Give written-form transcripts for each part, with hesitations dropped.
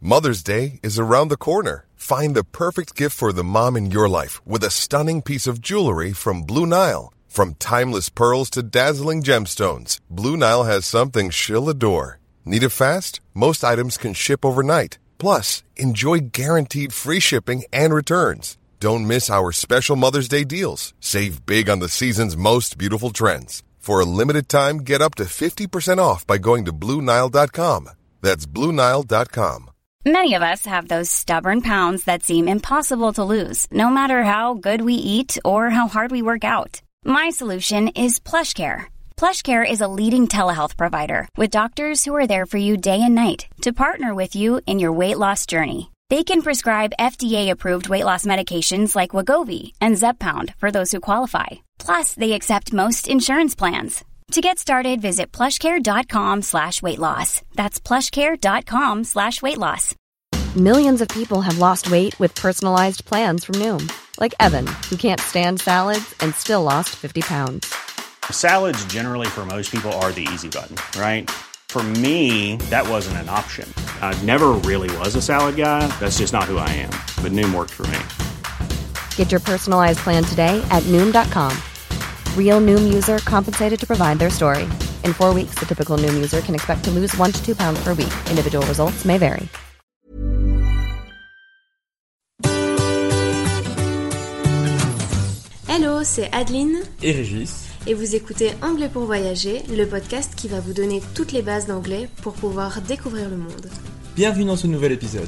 Mother's Day is around the corner. Find the perfect gift for the mom in your life with a stunning piece of jewelry from Blue Nile. From timeless pearls to dazzling gemstones, Blue Nile has something she'll adore. Need it fast? Most items can ship overnight. Plus, enjoy guaranteed free shipping and returns. Don't miss our special Mother's Day deals. Save big on the season's most beautiful trends. For a limited time, get up to 50% off by going to BlueNile.com. That's BlueNile.com. Many of us have those stubborn pounds that seem impossible to lose, no matter how good we eat or how hard we work out. My solution is PlushCare. PlushCare is a leading telehealth provider with doctors who are there for you day and night to partner with you in your weight loss journey. They can prescribe FDA-approved weight loss medications like Wegovy and Zepbound for those who qualify. Plus, they accept most insurance plans. To get started, visit plushcare.com/weightloss. That's plushcare.com/weightloss. Millions of people have lost weight with personalized plans from Noom. Like Evan, who can't stand salads and still lost 50 pounds. Salads generally for most people are the easy button, right? For me, that wasn't an option. I never really was a salad guy. That's just not who I am. But Noom worked for me. Get your personalized plan today at Noom.com. Real Noom user compensated to provide their story. In 4 weeks, the typical Noom user can expect to lose 1 to 2 pounds per week. Individual results may vary. Hello, c'est Adeline et Régis. Et vous écoutez Anglais pour voyager, le podcast qui va vous donner toutes les bases d'anglais pour pouvoir découvrir le monde. Bienvenue dans ce nouvel épisode.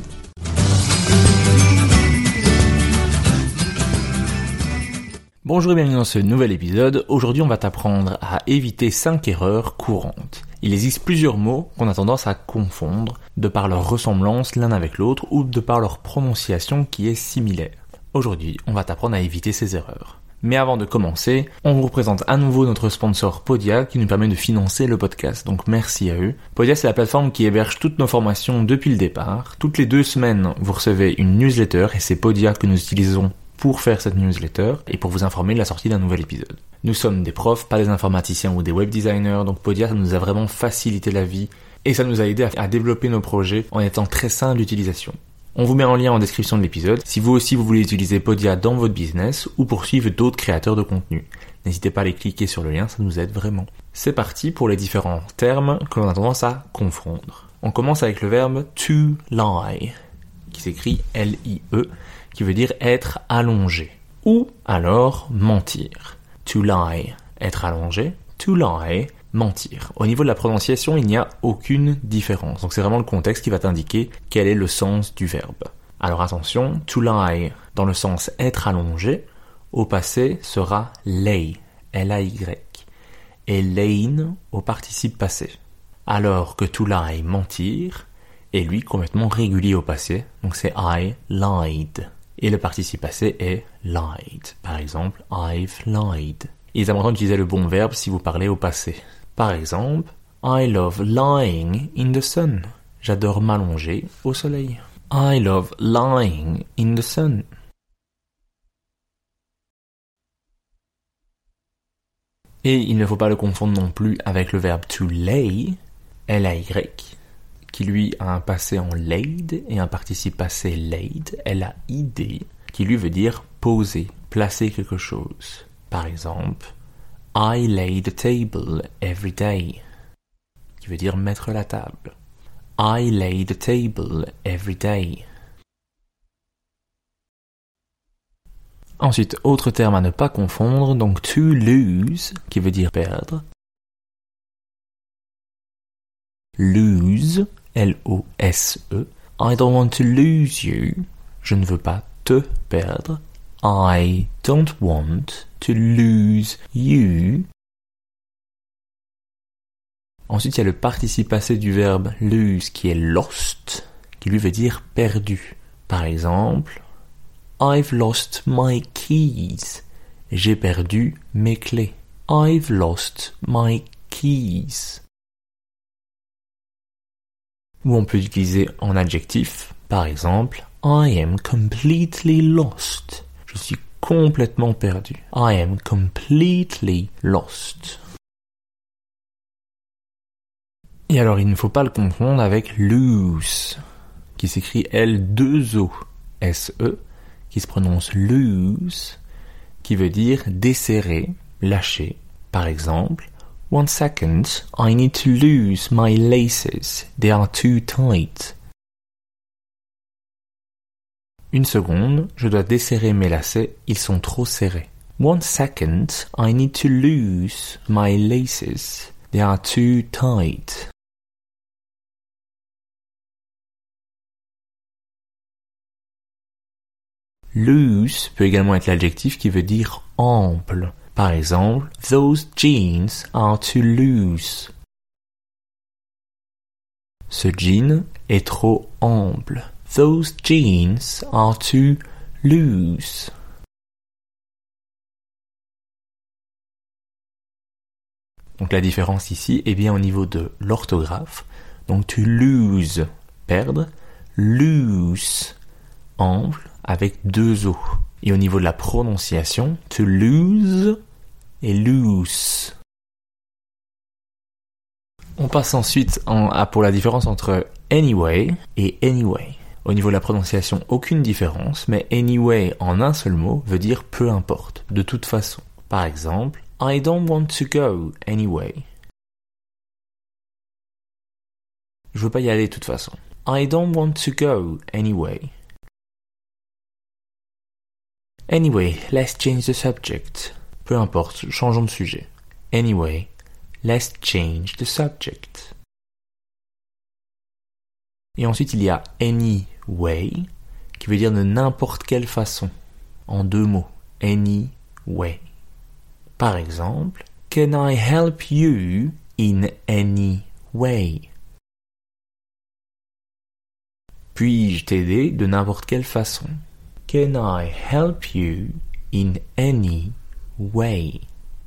Bonjour et bienvenue dans ce nouvel épisode. Aujourd'hui, on va t'apprendre à éviter 5 erreurs courantes. Il existe plusieurs mots qu'on a tendance à confondre de par leur ressemblance l'un avec l'autre ou de par leur prononciation qui est similaire. Aujourd'hui, on va t'apprendre à éviter ces erreurs. Mais avant de commencer, on vous présente à nouveau notre sponsor Podia qui nous permet de financer le podcast, donc merci à eux. Podia, c'est la plateforme qui héberge toutes nos formations depuis le départ. Toutes les 2 semaines, vous recevez une newsletter et c'est Podia que nous utilisons pour faire cette newsletter et pour vous informer de la sortie d'un nouvel épisode. Nous sommes des profs, pas des informaticiens ou des web designers, donc Podia, ça nous a vraiment facilité la vie et ça nous a aidé à développer nos projets en étant très simple d'utilisation. On vous met en lien en description de l'épisode si vous aussi vous voulez utiliser Podia dans votre business ou pour suivre d'autres créateurs de contenu. N'hésitez pas à aller cliquer sur le lien, ça nous aide vraiment. C'est parti pour les différents termes que l'on a tendance à confondre. On commence avec le verbe to lie, qui s'écrit L-I-E, qui veut dire être allongé. Ou alors mentir. To lie, être allongé. To lie, mentir. Au niveau de la prononciation, il n'y a aucune différence. Donc c'est vraiment le contexte qui va t'indiquer quel est le sens du verbe. Alors attention, to lie dans le sens être allongé, au passé sera lay, L-A-Y. Et lain au participe passé. Alors que to lie, mentir, est lui complètement régulier au passé. Donc c'est I lied. Et le participe passé est lied. Par exemple, I've lied. Il est important d'utiliser le bon verbe si vous parlez au passé. Par exemple, I love lying in the sun. J'adore m'allonger au soleil. I love lying in the sun. Et il ne faut pas le confondre non plus avec le verbe to lay, L-A-Y, qui lui a un passé en laid et un participe passé laid, L-A-I-D, qui lui veut dire poser, placer quelque chose. Par exemple, I lay the table every day, qui veut dire mettre la table. I lay the table every day. Ensuite, autre terme à ne pas confondre, donc to lose, qui veut dire perdre. Lose, L-O-S-E. I don't want to lose you. Je ne veux pas te perdre. I don't want to lose you. Ensuite, il y a le participe passé du verbe lose qui est lost, qui lui veut dire perdu. Par exemple, I've lost my keys. J'ai perdu mes clés. I've lost my keys. Ou on peut utiliser en adjectif, par exemple, I am completely lost. Je suis complètement perdu. I am completely lost. Et alors, il ne faut pas le confondre avec lose. qui s'écrit L2OSE, qui se prononce loose, qui veut dire desserrer, lâcher. Par exemple, 1 second, I need to loose my laces, they are too tight. Une seconde, je dois desserrer mes lacets, ils sont trop serrés. 1 second, I need to loose my laces, they are too tight. Loose peut également être l'adjectif qui veut dire ample. Par exemple, those jeans are too loose. Ce jean est trop ample. Those jeans are too loose. Donc la différence ici est bien au niveau de l'orthographe. Donc to lose, perdre, loose, ample, avec 2 O. Et au niveau de la prononciation, to lose et loose. On passe ensuite pour la différence entre anyway et anyway. Au niveau de la prononciation, aucune différence, mais anyway en un seul mot veut dire peu importe, de toute façon. Par exemple, I don't want to go anyway. Je veux pas y aller de toute façon. I don't want to go anyway. Anyway, let's change the subject. Peu importe, changeons de sujet. Anyway, let's change the subject. Et ensuite, il y a anyway, qui veut dire de n'importe quelle façon, en 2 mots. Anyway. Par exemple, can I help you in any way? Puis-je t'aider de n'importe quelle façon? Can I help you in any way?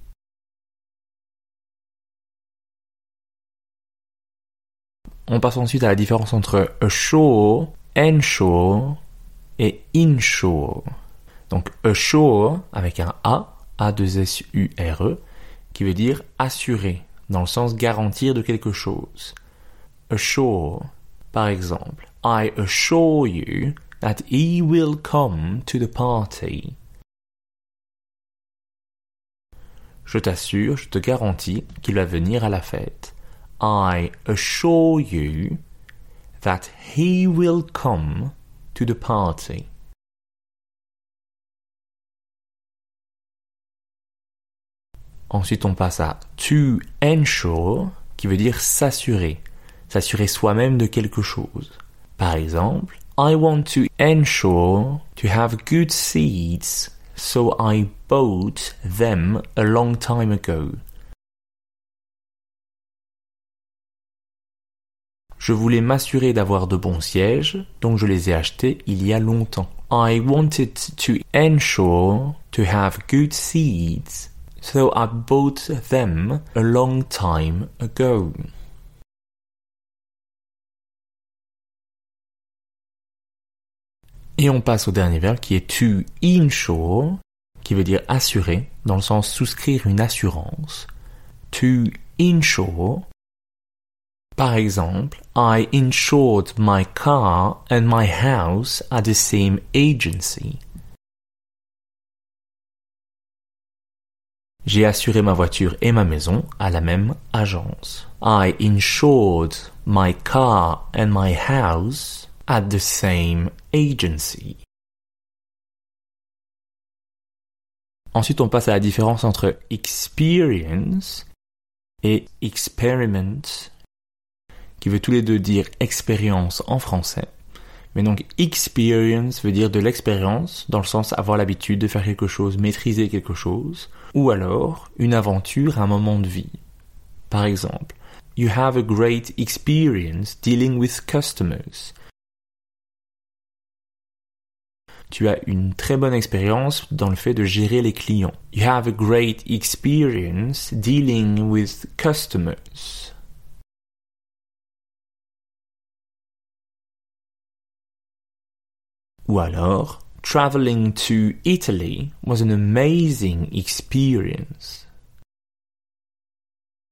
On passe ensuite à la différence entre ashore, ensure et inshore. Donc ashore avec un A, A2SURE, qui veut dire assurer, dans le sens garantir de quelque chose. Assure, par exemple, I assure you that he will come to the party. Je t'assure, je te garantis qu'il va venir à la fête. I assure you that he will come to the party. Ensuite, on passe à to ensure, qui veut dire s'assurer. S'assurer soi-même de quelque chose. Par exemple, I want to ensure to have good seeds, so I bought them a long time ago. Je voulais m'assurer d'avoir de bons sièges, donc je les ai achetés il y a longtemps. I wanted to ensure to have good seeds, so I bought them a long time ago. Et on passe au dernier verbe qui est to insure, qui veut dire assurer, dans le sens souscrire une assurance. To insure. Par exemple, I insured my car and my house at the same agency. J'ai assuré ma voiture et ma maison à la même agence. I insured my car and my house at the same agency. Ensuite, on passe à la différence entre experience et experiment, qui veut tous les deux dire expérience en français. Mais donc, experience veut dire de l'expérience, dans le sens avoir l'habitude de faire quelque chose, maîtriser quelque chose, ou alors une aventure, un moment de vie. Par exemple, you have a great experience dealing with customers. Tu as une très bonne expérience dans le fait de gérer les clients. You have a great experience dealing with customers. Ou alors, traveling to Italy was an amazing experience.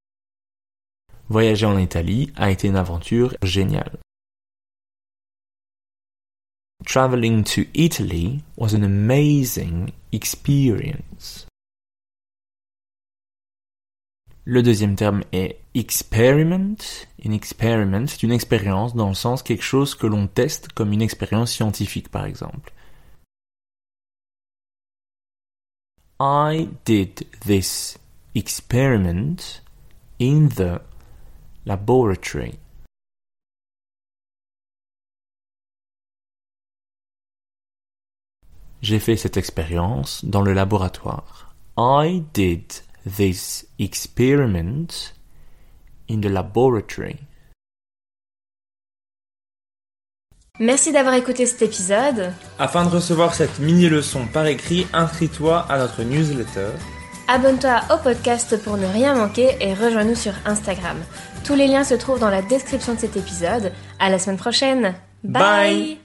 Voyager en Italie a été une aventure géniale. traveling to Italy was an amazing experience. Le deuxième terme est experiment. Une experiment, c'est une expérience dans le sens quelque chose que l'on teste comme une expérience scientifique par exemple. I did this experiment in the laboratory. J'ai fait cette expérience dans le laboratoire. I did this experiment in the laboratory. Merci d'avoir écouté cet épisode. Afin de recevoir cette mini-leçon par écrit, inscris-toi à notre newsletter. Abonne-toi au podcast pour ne rien manquer et rejoins-nous sur Instagram. Tous les liens se trouvent dans la description de cet épisode. À la semaine prochaine. Bye.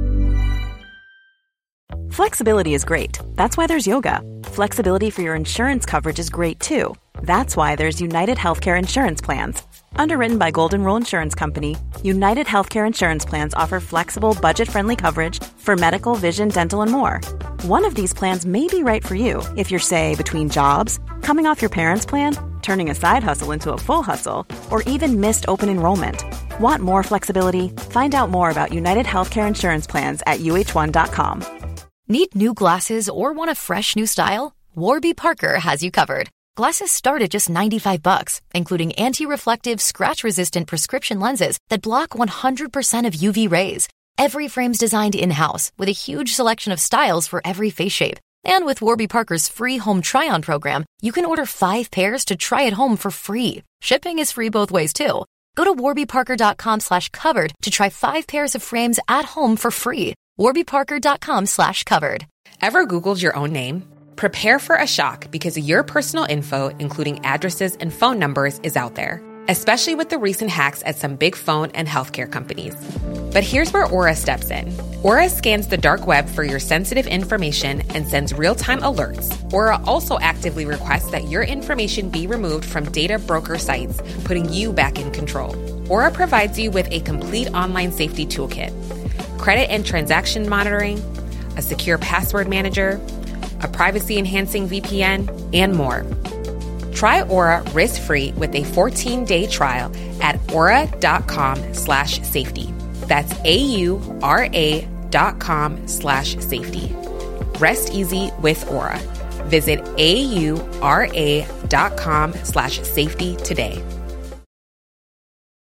Flexibility is great. That's why there's yoga. Flexibility for your insurance coverage is great too. That's why there's United Healthcare Insurance Plans. Underwritten by Golden Rule Insurance Company, United Healthcare Insurance Plans offer flexible, budget-friendly coverage for medical, vision, dental, and more. One of these plans may be right for you if you're, say, between jobs, coming off your parents' plan, turning a side hustle into a full hustle, or even missed open enrollment. Want more flexibility? Find out more about United Healthcare Insurance Plans at uh1.com. Need new glasses or want a fresh new style? Warby Parker has you covered. Glasses start at just $95, including anti-reflective, scratch-resistant prescription lenses that block 100% of UV rays. Every frame's designed in-house with a huge selection of styles for every face shape. And with Warby Parker's free home try-on program, you can order 5 pairs to try at home for free. Shipping is free both ways, too. Go to warbyparker.com/covered to try 5 pairs of frames at home for free. warbyparker.com/covered. Ever Googled your own name? Prepare for a shock because your personal info, including addresses and phone numbers, is out there, especially with the recent hacks at some big phone and healthcare companies. But here's where Aura steps in. Aura scans the dark web for your sensitive information and sends real-time alerts. Aura also actively requests that your information be removed from data broker sites, putting you back in control. Aura provides you with a complete online safety toolkit, credit and transaction monitoring, a secure password manager, a privacy-enhancing VPN, and more. Try Aura risk-free with a 14-day trial at aura.com/safety. That's AURA.com/safety. Rest easy with Aura. Visit AURA.com/safety today.